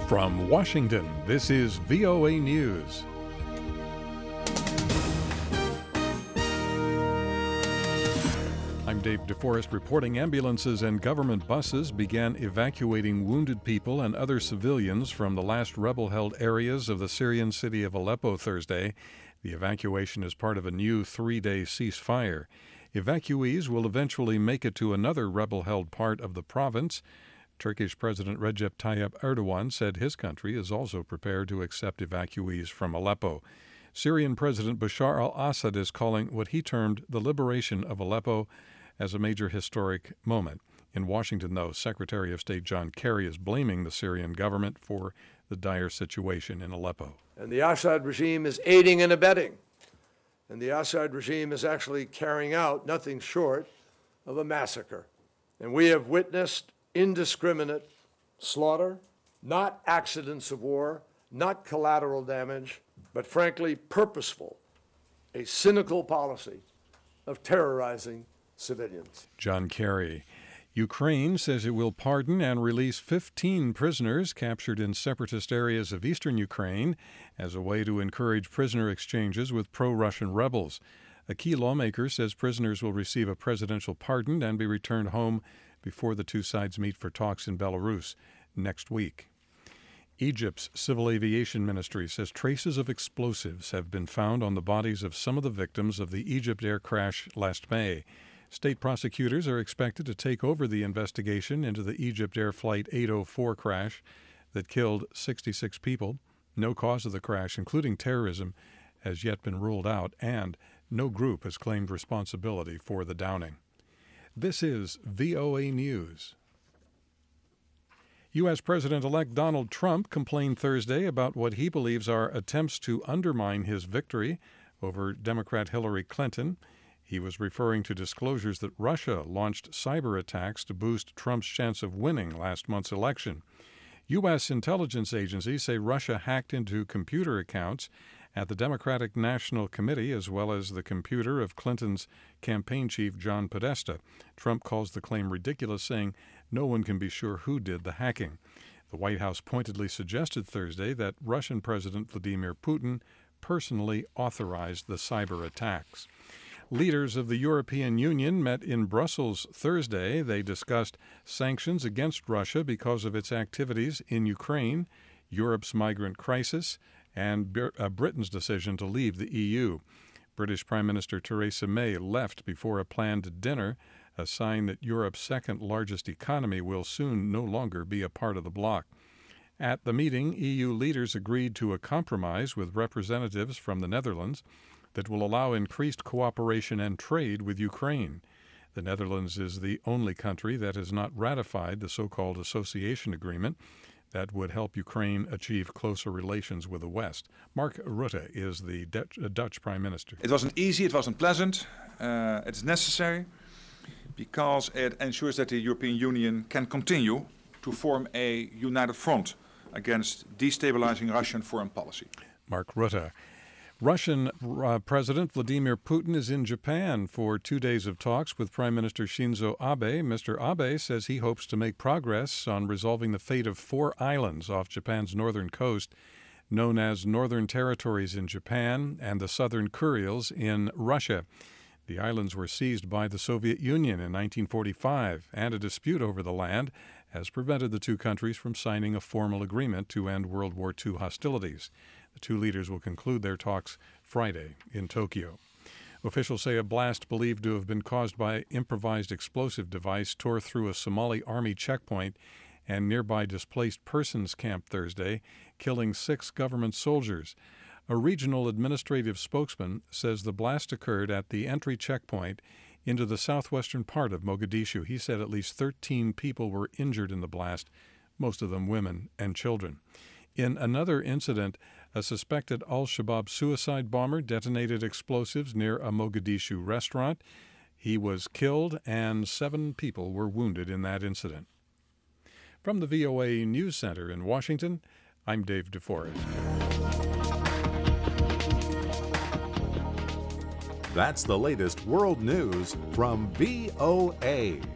From Washington, this is VOA News. I'm Dave DeForest reporting ambulances and government buses began evacuating wounded people and other civilians from the last rebel-held areas of the Syrian city of Aleppo Thursday. The evacuation is part of a new 3-day ceasefire. Evacuees will eventually make it to another rebel-held part of the province. Turkish President Recep Tayyip Erdogan said his country is also prepared to accept evacuees from Aleppo. Syrian President Bashar al-Assad is calling what he termed the liberation of Aleppo as a major historic moment. In Washington, though, Secretary of State John Kerry is blaming the Syrian government for the dire situation in Aleppo. And the Assad regime is aiding and abetting. And the Assad regime is actually carrying out nothing short of a massacre. And we have witnessed indiscriminate slaughter, not accidents of war, not collateral damage, but frankly purposeful, a cynical policy of terrorizing civilians. John Kerry. Ukraine says it will pardon and release 15 prisoners captured in separatist areas of eastern Ukraine as a way to encourage prisoner exchanges with pro-Russian rebels. A key lawmaker says prisoners will receive a presidential pardon and be returned home before the two sides meet for talks in Belarus next week. Egypt's Civil Aviation Ministry says traces of explosives have been found on the bodies of some of the victims of the Egypt Air crash last May. State prosecutors are expected to take over the investigation into the Egypt Air Flight 804 crash that killed 66 people. No cause of the crash, including terrorism, has yet been ruled out, and no group has claimed responsibility for the downing. This is VOA News. U.S. President-elect Donald Trump complained Thursday about what he believes are attempts to undermine his victory over Democrat Hillary Clinton. He was referring to disclosures that Russia launched cyber attacks to boost Trump's chance of winning last month's election. U.S. intelligence agencies say Russia hacked into computer accounts at the Democratic National Committee as well as the computer of Clinton's campaign chief John Podesta. Trump calls the claim ridiculous, saying no one can be sure who did the hacking. The White House pointedly suggested Thursday that Russian President Vladimir Putin personally authorized the cyber attacks. Leaders of the European Union met in Brussels Thursday. They discussed sanctions against Russia because of its activities in Ukraine, Europe's migrant crisis, and Britain's decision to leave the EU. British Prime Minister Theresa May left before a planned dinner, a sign that Europe's second-largest economy will soon no longer be a part of the bloc. At the meeting, EU leaders agreed to a compromise with representatives from the Netherlands that will allow increased cooperation and trade with Ukraine. The Netherlands is the only country that has not ratified the so-called association agreement that would help Ukraine achieve closer relations with the West. Mark Rutte is the Dutch Prime Minister. It wasn't easy, it wasn't pleasant. It's necessary because it ensures that the European Union can continue to form a united front against destabilizing Russian foreign policy. Mark Rutte. Russian President Vladimir Putin is in Japan for 2 days of talks with Prime Minister Shinzo Abe. Mr. Abe says he hopes to make progress on resolving the fate of 4 islands off Japan's northern coast, known as Northern Territories in Japan and the Southern Kurils in Russia. The islands were seized by the Soviet Union in 1945, and a dispute over the land has prevented the two countries from signing a formal agreement to end World War II hostilities. The two leaders will conclude their talks Friday in Tokyo. Officials say a blast believed to have been caused by improvised explosive device tore through a Somali army checkpoint and nearby displaced persons camp Thursday, killing 6 government soldiers. A regional administrative spokesman says the blast occurred at the entry checkpoint into the southwestern part of Mogadishu. He said at least 13 people were injured in the blast, most of them women and children. In another incident, a suspected al-Shabaab suicide bomber detonated explosives near a Mogadishu restaurant. He was killed and 7 people were wounded in that incident. From the VOA News Center in Washington, I'm Dave DeForest. That's the latest world news from VOA.